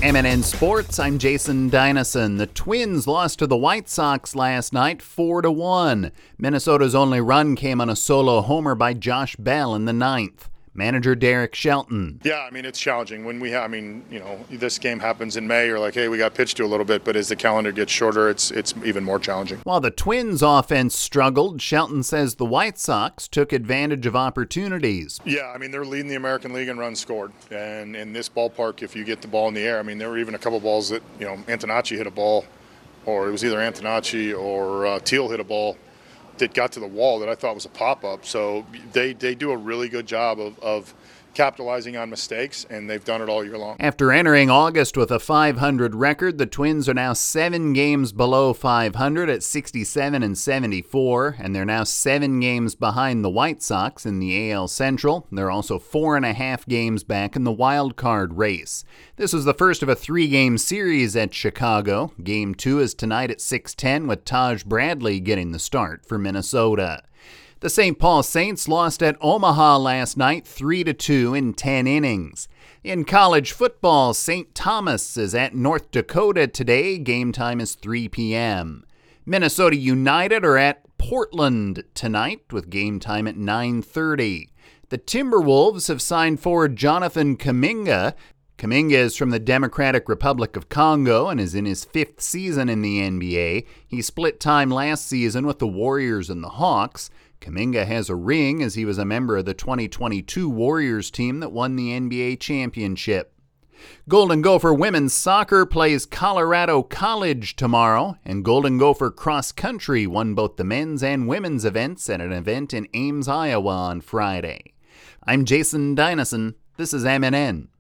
MNN Sports, I'm Jason Dynasson. The Twins lost to the White Sox last night 4-1. Minnesota's only run came on a solo homer by Josh Bell in the ninth. Manager Derek Shelton. Yeah, it's challenging when we have, this game happens in May, you're like, hey, we got pitched to a little bit, but as the calendar gets shorter, it's even more challenging. While the Twins' offense struggled, Shelton says the White Sox took advantage of opportunities. Yeah, they're leading the American League in runs scored. And in this ballpark, if you get the ball in the air, there were even a couple balls that, Antonacci hit a ball, or it was either Antonacci or Teal hit a ball that got to the wall that I thought was a pop-up. So they do a really good job of capitalizing on mistakes, and they've done it all year long. After entering August with a .500 record, the Twins are now 7 games below .500 at 67-74, and they're now 7 games behind the White Sox in the AL Central. They're also 4.5 games back in the wild card race. This was the first of a 3-game series at Chicago. Game 2 is tonight at 6:10 with Taj Bradley getting the start for Minnesota. The St. Paul Saints lost at Omaha last night 3-2 in 10 innings. In college football, St. Thomas is at North Dakota today. Game time is 3 p.m. Minnesota United are at Portland tonight with game time at 9:30. The Timberwolves have signed forward Jonathan Kuminga. Kuminga is from the Democratic Republic of Congo and is in his 5th season in the NBA. He split time last season with the Warriors and the Hawks. Kuminga has a ring as he was a member of the 2022 Warriors team that won the NBA championship. Golden Gopher women's soccer plays Colorado College tomorrow, and Golden Gopher cross country won both the men's and women's events at an event in Ames, Iowa on Friday. I'm Jason Dynasson. This is MNN.